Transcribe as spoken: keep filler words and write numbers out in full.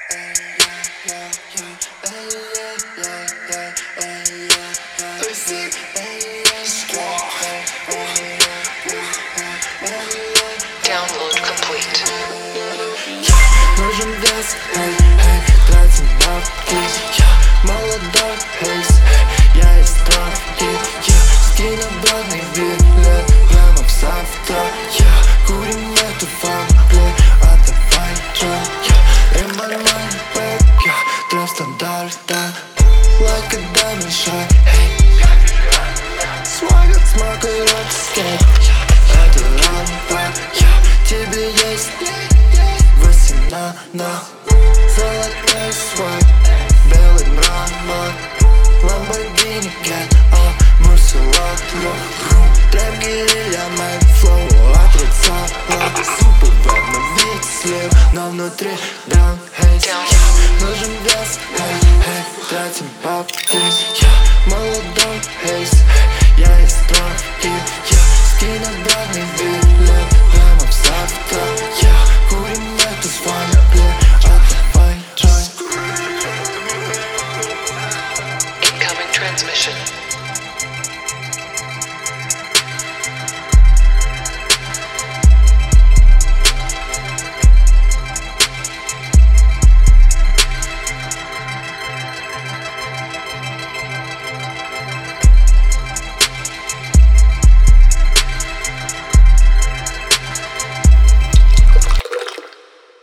Download complete. Нужен вес, эй, эй, тратим бабки. Молодой хейс, я из травки. Скинь обратный билет прямо в завтра. Курим эту фанклей, а давай джой. In my mind, babe, трав стандарта. Like a diamond shine, hey. Swagger, смакай рок-скейт. Это рампа, тебе есть восемна на золотой свой, белый мрамор. Lamborghini Cat, а Murcielago. Трэп гирилья, мой флоу отрицала. Супер на вид слив, но внутри down haze. Нужен вес, эй, эй, тратим бабки. Молодой хейс, я из травки.